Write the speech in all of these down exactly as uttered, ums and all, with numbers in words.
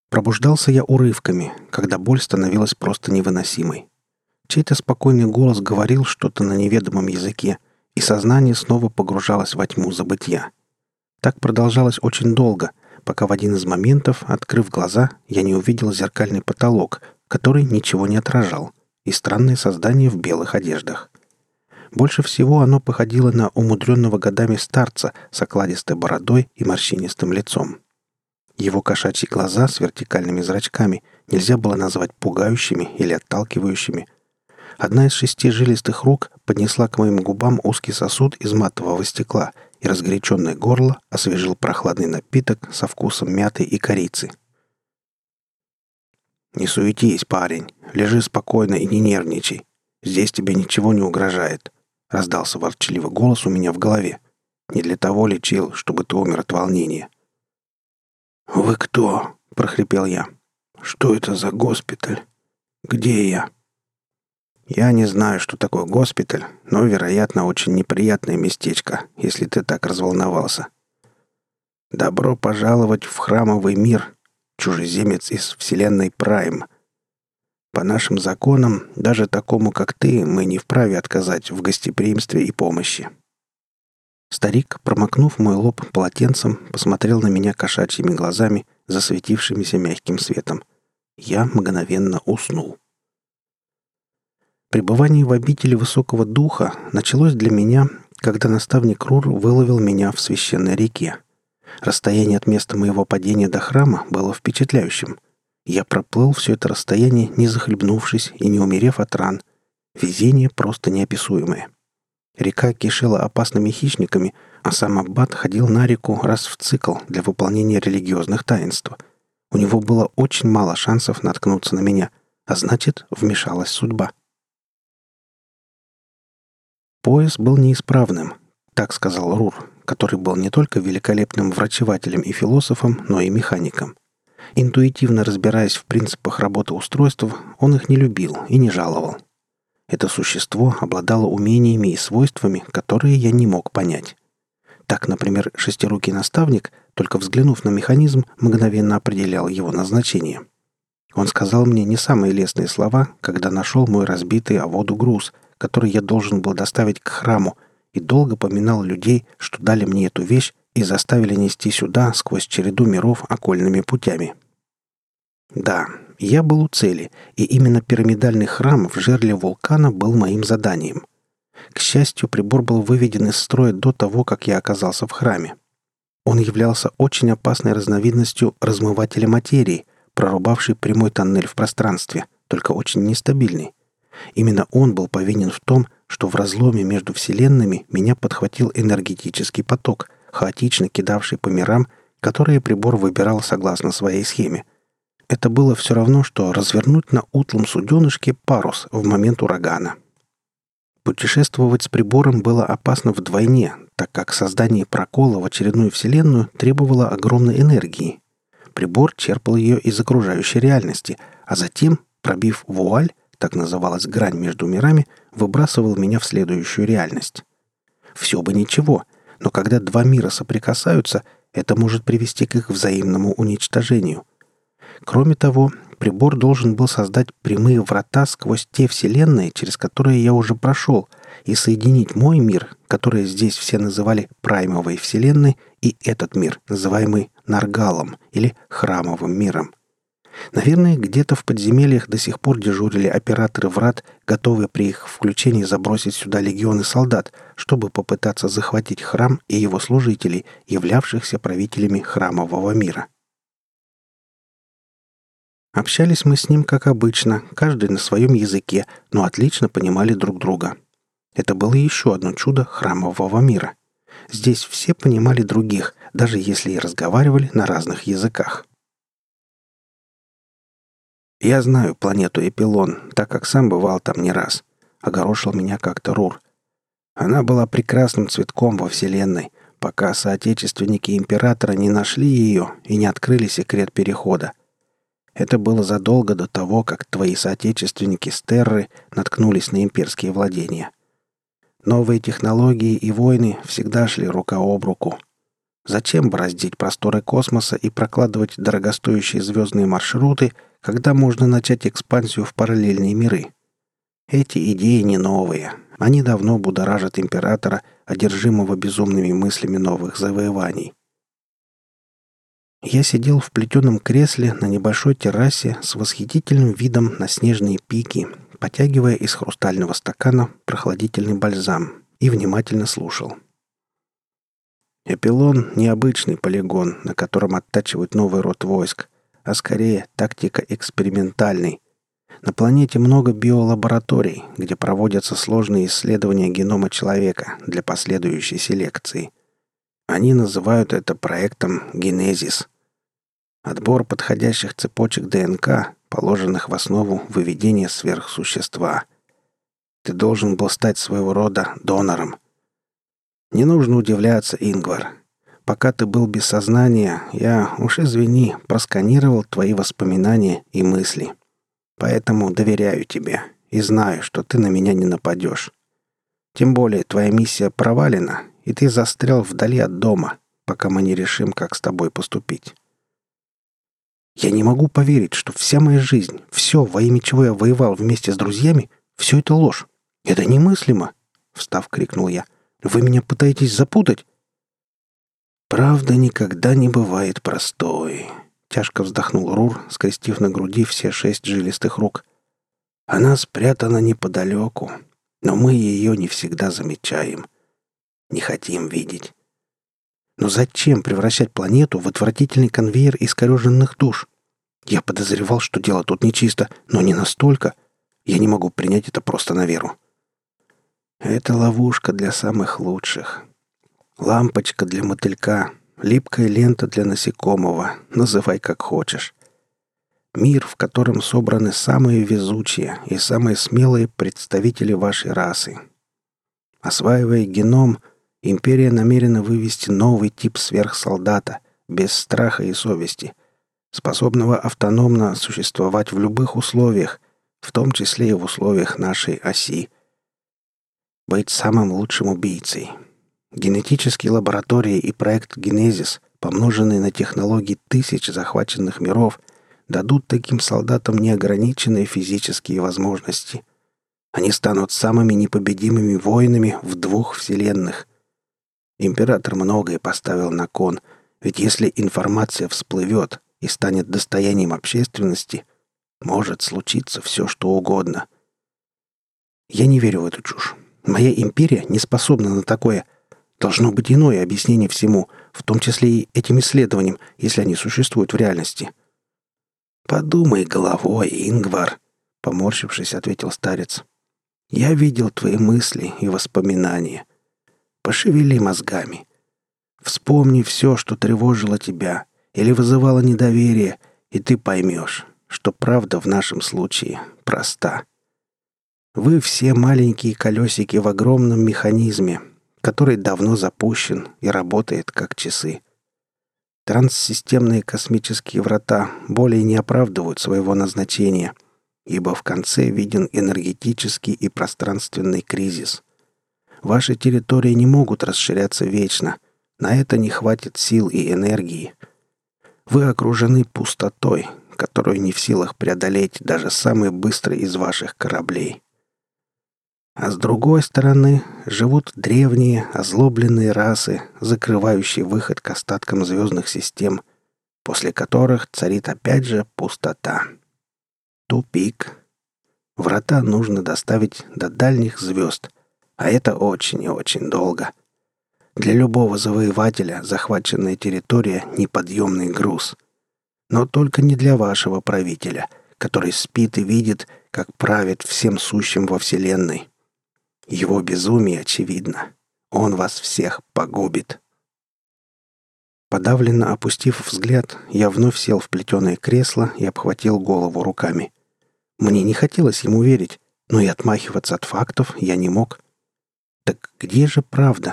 Пробуждался я урывками, когда боль становилась просто невыносимой. Чей-то спокойный голос говорил что-то на неведомом языке, и сознание снова погружалось во тьму забытья. Так продолжалось очень долго, пока в один из моментов, открыв глаза, я не увидел зеркальный потолок, который ничего не отражал, и странное создание в белых одеждах. Больше всего оно походило на умудренного годами старца с окладистой бородой и морщинистым лицом. Его кошачьи глаза с вертикальными зрачками нельзя было назвать пугающими или отталкивающими. Одна из шести жилистых рук поднесла к моим губам узкий сосуд из матового стекла, и разгоряченное горло освежил прохладный напиток со вкусом мяты и корицы. «Не суетись, парень. Лежи спокойно и не нервничай. Здесь тебе ничего не угрожает», — раздался ворчливый голос у меня в голове. «Не для того лечил, чтобы ты умер от волнения». «Вы кто?» — прохрипел я. «Что это за госпиталь? Где я?» «Я не знаю, что такое госпиталь, но, вероятно, очень неприятное местечко, если ты так разволновался. Добро пожаловать в храмовый мир, чужеземец из вселенной Прайм. По нашим законам, даже такому, как ты, мы не вправе отказать в гостеприимстве и помощи». Старик, промокнув мой лоб полотенцем, посмотрел на меня кошачьими глазами, засветившимися мягким светом. Я мгновенно уснул. Пребывание в обители Высокого Духа началось для меня, когда наставник Рур выловил меня в священной реке. Расстояние от места моего падения до храма было впечатляющим. Я проплыл все это расстояние, не захлебнувшись и не умерев от ран. Везение просто неописуемое. Река кишела опасными хищниками, а сам аббат ходил на реку раз в цикл для выполнения религиозных таинств. У него было очень мало шансов наткнуться на меня, а значит, вмешалась судьба. Пояс был неисправным, так сказал Рур, который был не только великолепным врачевателем и философом, но и механиком. Интуитивно разбираясь в принципах работы устройств, он их не любил и не жаловал. Это существо обладало умениями и свойствами, которые я не мог понять. Так, например, шестирукий наставник, только взглянув на механизм, мгновенно определял его назначение. Он сказал мне не самые лестные слова, когда нашел мой разбитый о воду груз, который я должен был доставить к храму, и долго поминал людей, что дали мне эту вещь и заставили нести сюда сквозь череду миров окольными путями. Да, я был у цели, и именно пирамидальный храм в жерле вулкана был моим заданием. К счастью, прибор был выведен из строя до того, как я оказался в храме. Он являлся очень опасной разновидностью размывателя материи, прорубавший прямой тоннель в пространстве, только очень нестабильный. Именно он был повинен в том, что в разломе между вселенными меня подхватил энергетический поток, хаотично кидавший по мирам, которые прибор выбирал согласно своей схеме. Это было все равно, что развернуть на утлом суденышке парус в момент урагана. Путешествовать с прибором было опасно вдвойне, так как создание прокола в очередную вселенную требовало огромной энергии. Прибор черпал ее из окружающей реальности, а затем, пробив вуаль, так называлась грань между мирами, выбрасывал меня в следующую реальность. Все бы ничего, но когда два мира соприкасаются, это может привести к их взаимному уничтожению. Кроме того, прибор должен был создать прямые врата сквозь те вселенные, через которые я уже прошел, и соединить мой мир, который здесь все называли праймовой вселенной, и этот мир, называемый Наргалом или храмовым миром. Наверное, где-то в подземельях до сих пор дежурили операторы врат, готовые при их включении забросить сюда легионы солдат, чтобы попытаться захватить храм и его служителей, являвшихся правителями храмового мира. Общались мы с ним, как обычно, каждый на своем языке, но отлично понимали друг друга. Это было еще одно чудо храмового мира. Здесь все понимали других, даже если и разговаривали на разных языках. «Я знаю планету Эпилон, так как сам бывал там не раз», — огорошил меня как-то Рур. «Она была прекрасным цветком во Вселенной, пока соотечественники Императора не нашли ее и не открыли секрет Перехода. Это было задолго до того, как твои соотечественники с Терры наткнулись на имперские владения. Новые технологии и войны всегда шли рука об руку. Зачем бороздить просторы космоса и прокладывать дорогостоящие звездные маршруты, когда можно начать экспансию в параллельные миры? Эти идеи не новые. Они давно будоражат императора, одержимого безумными мыслями новых завоеваний. Я сидел в плетеном кресле на небольшой террасе с восхитительным видом на снежные пики, потягивая из хрустального стакана прохладительный бальзам, и внимательно слушал. Эпилон — необычный полигон, на котором оттачивают новый род войск, а скорее тактика экспериментальный. На планете много биолабораторий, где проводятся сложные исследования генома человека для последующей селекции. Они называют это проектом «Генезис». Отбор подходящих цепочек ДНК, положенных в основу выведения сверхсущества. Ты должен был стать своего рода донором. Не нужно удивляться, Ингвар. Пока ты был без сознания, я, уж извини, просканировал твои воспоминания и мысли. Поэтому доверяю тебе и знаю, что ты на меня не нападешь. Тем более твоя миссия провалена, и ты застрял вдали от дома, пока мы не решим, как с тобой поступить. Я не могу поверить, что вся моя жизнь, все, во имя чего я воевал вместе с друзьями, все это ложь. Это немыслимо!» — встав, крикнул я. «Вы меня пытаетесь запутать?» «Правда никогда не бывает простой», — тяжко вздохнул Рур, скрестив на груди все шесть жилистых рук. «Она спрятана неподалеку, но мы ее не всегда замечаем. Не хотим видеть. Но зачем превращать планету в отвратительный конвейер искореженных душ? Я подозревал, что дело тут нечисто, но не настолько. Я не могу принять это просто на веру. Это ловушка для самых лучших. Лампочка для мотылька, липкая лента для насекомого, называй как хочешь. Мир, в котором собраны самые везучие и самые смелые представители вашей расы. Осваивая геном, империя намерена вывести новый тип сверхсолдата, без страха и совести, способного автономно существовать в любых условиях, в том числе и в условиях нашей оси. Быть самым лучшим убийцей. Генетические лаборатории и проект «Генезис», помноженные на технологии тысяч захваченных миров, дадут таким солдатам неограниченные физические возможности. Они станут самыми непобедимыми воинами в двух вселенных. Император многое поставил на кон, ведь если информация всплывет и станет достоянием общественности, может случиться все, что угодно. Я не верю в эту чушь. Моя империя не способна на такое. Должно быть иное объяснение всему, в том числе и этим исследованиям, если они существуют в реальности. «Подумай головой, Ингвар», — поморщившись, ответил старец. «Я видел твои мысли и воспоминания. Пошевели мозгами. Вспомни все, что тревожило тебя или вызывало недоверие, и ты поймешь, что правда в нашем случае проста. Вы все маленькие колесики в огромном механизме, который давно запущен и работает как часы. Транссистемные космические врата более не оправдывают своего назначения, ибо в конце виден энергетический и пространственный кризис. Ваши территории не могут расширяться вечно, на это не хватит сил и энергии. Вы окружены пустотой, которую не в силах преодолеть даже самый быстрый из ваших кораблей. А с другой стороны живут древние, озлобленные расы, закрывающие выход к остаткам звездных систем, после которых царит опять же пустота. Тупик. Врата нужно доставить до дальних звезд, а это очень и очень долго. Для любого завоевателя захваченная территория — неподъемный груз. Но только не для вашего правителя, который спит и видит, как правит всем сущим во Вселенной. Его безумие очевидно. Он вас всех погубит. Подавленно опустив взгляд, я вновь сел в плетеное кресло и обхватил голову руками. Мне не хотелось ему верить, но и отмахиваться от фактов я не мог. Так где же правда?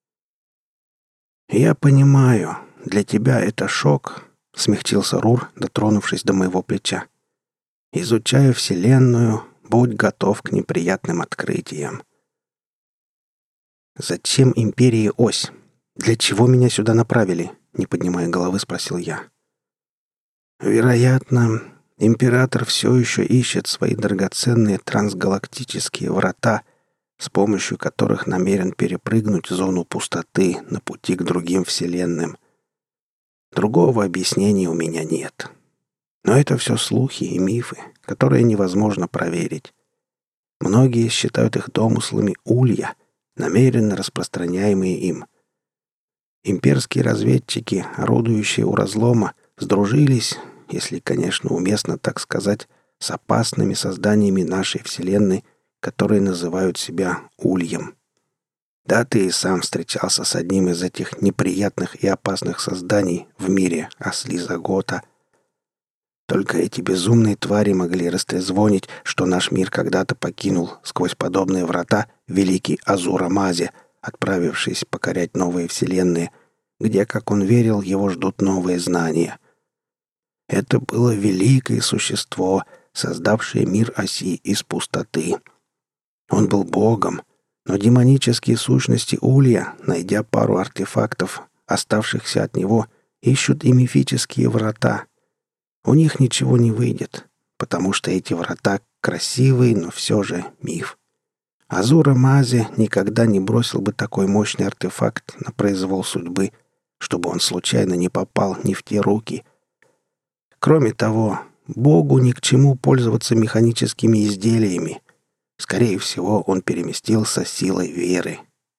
«Я понимаю, для тебя это шок», — смягчился Рур, дотронувшись до моего плеча. «Изучая Вселенную, будь готов к неприятным открытиям». Зачем империи ось? «Для чего меня сюда направили?» — не поднимая головы, спросил я. «Вероятно, император все еще ищет свои драгоценные трансгалактические врата, с помощью которых намерен перепрыгнуть зону пустоты на пути к другим вселенным. Другого объяснения у меня нет. Но это все слухи и мифы, которые невозможно проверить. Многие считают их домыслами Улья, намеренно распространяемые им. Имперские разведчики, орудующие у разлома, сдружились, если, конечно, уместно так сказать, с опасными созданиями нашей Вселенной, которые называют себя Ульем. Да, ты и сам встречался с одним из этих неприятных и опасных созданий в мире Аслиза Гота. Только эти безумные твари могли растрезвонить, что наш мир когда-то покинул сквозь подобные врата великий Азура-Мазе, отправившись покорять новые вселенные, где, как он верил, его ждут новые знания. Это было великое существо, создавшее мир Оси из пустоты. Он был богом, но демонические сущности Улья, найдя пару артефактов, оставшихся от него, ищут и мифические врата. У них ничего не выйдет, потому что эти врата красивые, но все же миф. Азура Мазе никогда не бросил бы такой мощный артефакт на произвол судьбы, чтобы он случайно не попал не в те руки. Кроме того, Богу ни к чему пользоваться механическими изделиями. Скорее всего, он переместился силой веры.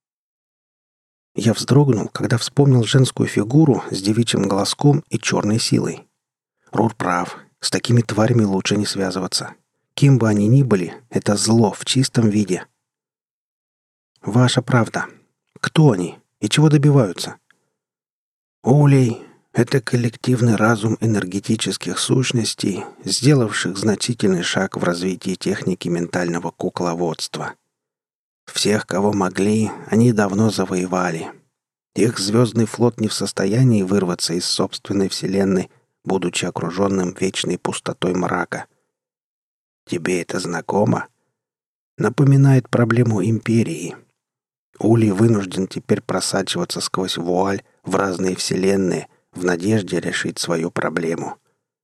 Я вздрогнул, когда вспомнил женскую фигуру с девичьим голоском и черной силой. Рур прав. С такими тварями лучше не связываться. Кем бы они ни были, это зло в чистом виде. Ваша правда. Кто они и чего добиваются? Улей — это коллективный разум энергетических сущностей, сделавших значительный шаг в развитии техники ментального кукловодства. Всех, кого могли, они давно завоевали. Их звездный флот не в состоянии вырваться из собственной вселенной, будучи окруженным вечной пустотой мрака. Тебе это знакомо? Напоминает проблему империи. Улей вынужден теперь просачиваться сквозь вуаль в разные вселенные в надежде решить свою проблему.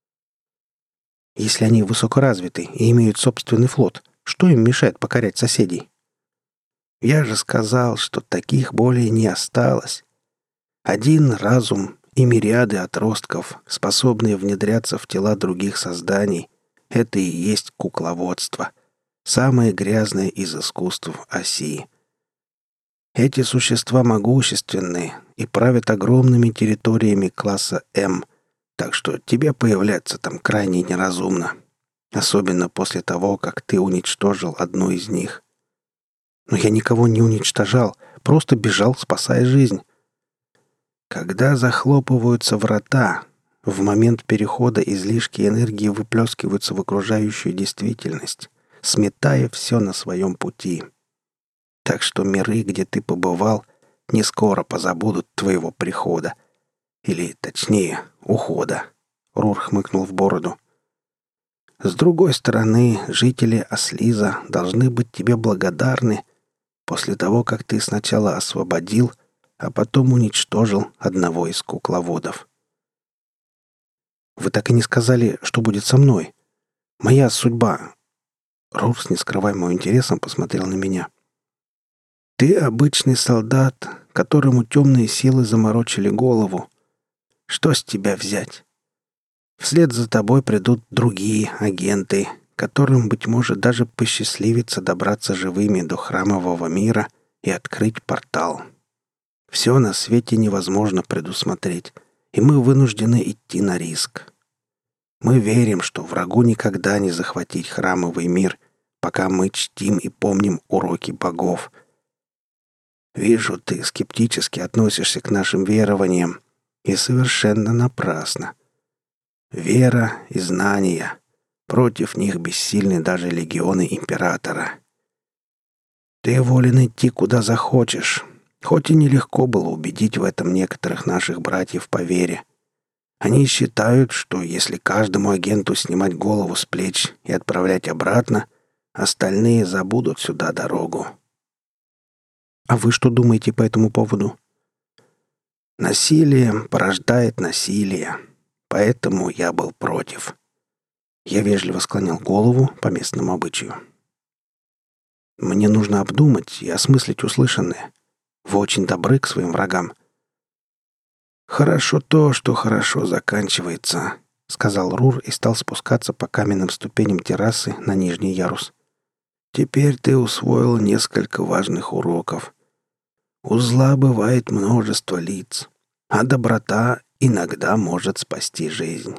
Если они высокоразвиты и имеют собственный флот, что им мешает покорять соседей? Я же сказал, что таких более не осталось. Один разум и мириады отростков, способные внедряться в тела других созданий, это и есть кукловодство, самое грязное из искусств Оси. Эти существа могущественные и правят огромными территориями класса М, так что тебе появляться там крайне неразумно, особенно после того, как ты уничтожил одну из них. Но я никого не уничтожал, просто бежал, спасая жизнь. Когда захлопываются врата, в момент перехода излишки энергии выплескиваются в окружающую действительность, сметая все на своем пути. Так что миры, где ты побывал, не скоро позабудут твоего прихода. Или, точнее, ухода. Рур хмыкнул в бороду. С другой стороны, жители Аслиза должны быть тебе благодарны после того, как ты сначала освободил, а потом уничтожил одного из кукловодов. Вы так и не сказали, что будет со мной. Моя судьба... Рур с нескрываемым интересом посмотрел на меня. Ты обычный солдат, которому темные силы заморочили голову. Что с тебя взять? Вслед за тобой придут другие агенты, которым, быть может, даже посчастливится добраться живыми до храмового мира и открыть портал. Все на свете невозможно предусмотреть, и мы вынуждены идти на риск. Мы верим, что врагу никогда не захватить храмовый мир, пока мы чтим и помним уроки богов. Вижу, ты скептически относишься к нашим верованиям, и совершенно напрасно. Вера и знания. Против них бессильны даже легионы императора. Ты волен идти куда захочешь, хоть и нелегко было убедить в этом некоторых наших братьев по вере. Они считают, что если каждому агенту снимать голову с плеч и отправлять обратно, остальные забудут сюда дорогу. А вы что думаете по этому поводу? Насилие порождает насилие, поэтому я был против. Я вежливо склонил голову по местному обычаю. Мне нужно обдумать и осмыслить услышанное. Вы очень добры к своим врагам. «Хорошо то, что хорошо заканчивается», — сказал Рур и стал спускаться по каменным ступеням террасы на нижний ярус. «Теперь ты усвоил несколько важных уроков. У зла бывает множество лиц, а доброта иногда может спасти жизнь».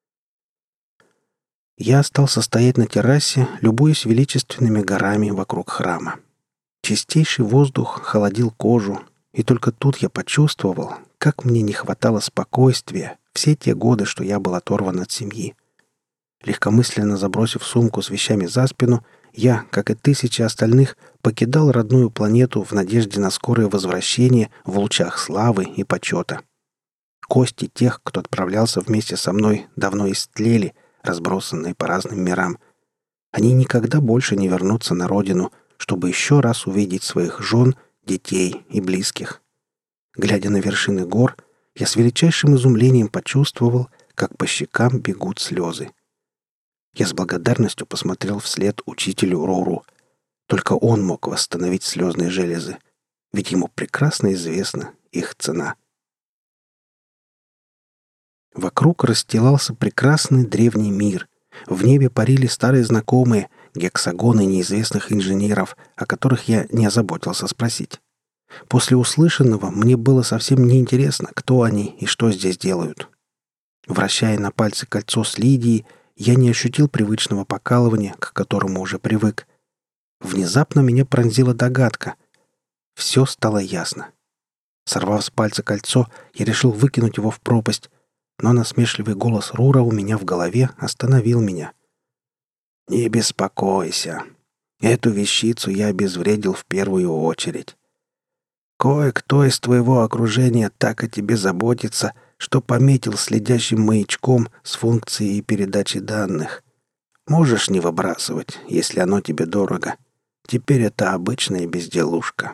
Я остался стоять на террасе, любуясь величественными горами вокруг храма. Чистейший воздух холодил кожу, и только тут я почувствовал, как мне не хватало спокойствия все те годы, что я был оторван от семьи. Легкомысленно забросив сумку с вещами за спину, я, как и тысячи остальных, покидал родную планету в надежде на скорое возвращение в лучах славы и почета. Кости тех, кто отправлялся вместе со мной, давно истлели, разбросанные по разным мирам. Они никогда больше не вернутся на родину, чтобы еще раз увидеть своих жен, детей и близких. Глядя на вершины гор, я с величайшим изумлением почувствовал, как по щекам бегут слезы. Я с благодарностью посмотрел вслед учителю Рору. Только он мог восстановить слезные железы, ведь ему прекрасно известна их цена. Вокруг расстилался прекрасный древний мир. В небе парили старые знакомые, гексагоны неизвестных инженеров, о которых я не озаботился спросить. После услышанного мне было совсем неинтересно, кто они и что здесь делают. Вращая на пальце кольцо с Лидией, я не ощутил привычного покалывания, к которому уже привык. Внезапно меня пронзила догадка. Все стало ясно. Сорвав с пальца кольцо, я решил выкинуть его в пропасть, но насмешливый голос Рура у меня в голове остановил меня. «Не беспокойся. Эту вещицу я обезвредил в первую очередь. Кое-кто из твоего окружения так о тебе заботится, что пометил следящим маячком с функцией передачи данных. Можешь не выбрасывать, если оно тебе дорого. Теперь это обычная безделушка».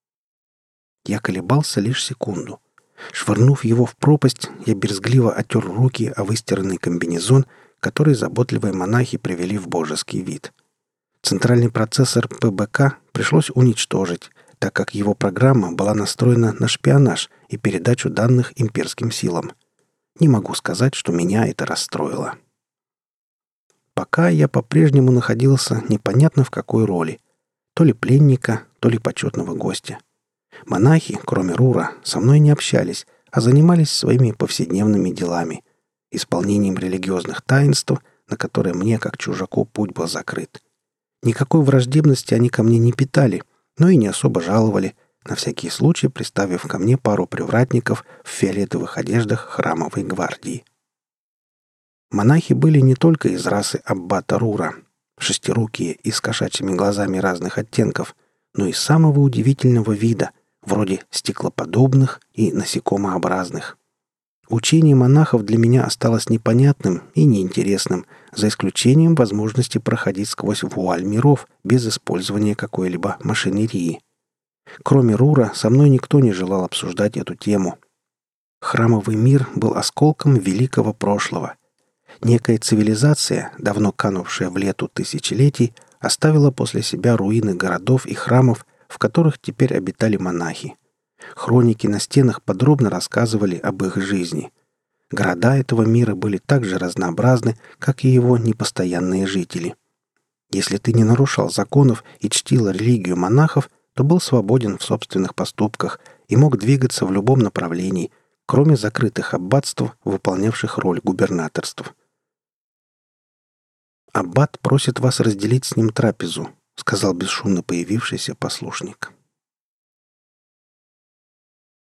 Я колебался лишь секунду. Швырнув его в пропасть, я брезгливо оттер руки о выстиранный комбинезон, который заботливые монахи привели в божеский вид. Центральный процессор ПБК пришлось уничтожить, так как его программа была настроена на шпионаж и передачу данных имперским силам. Не могу сказать, что меня это расстроило. Пока я по-прежнему находился непонятно в какой роли. То ли пленника, то ли почетного гостя. Монахи, кроме Рура, со мной не общались, а занимались своими повседневными делами, исполнением религиозных таинств, на которые мне, как чужаку, путь был закрыт. Никакой враждебности они ко мне не питали, но и не особо жаловали, на всякий случай приставив ко мне пару привратников в фиолетовых одеждах храмовой гвардии. Монахи были не только из расы аббата Рура, шестирукие и с кошачьими глазами разных оттенков, но и самого удивительного вида, вроде стеклоподобных и насекомообразных. Учение монахов для меня осталось непонятным и неинтересным, за исключением возможности проходить сквозь вуаль миров без использования какой-либо машинерии. Кроме Рура, со мной никто не желал обсуждать эту тему. Храмовый мир был осколком великого прошлого. Некая цивилизация, давно канувшая в лету тысячелетий, оставила после себя руины городов и храмов, в которых теперь обитали монахи. Хроники на стенах подробно рассказывали об их жизни. Города этого мира были так же разнообразны, как и его непостоянные жители. Если ты не нарушал законов и чтил религию монахов, то был свободен в собственных поступках и мог двигаться в любом направлении, кроме закрытых аббатств, выполнявших роль губернаторств. «Аббат просит вас разделить с ним трапезу», — сказал бесшумно появившийся послушник.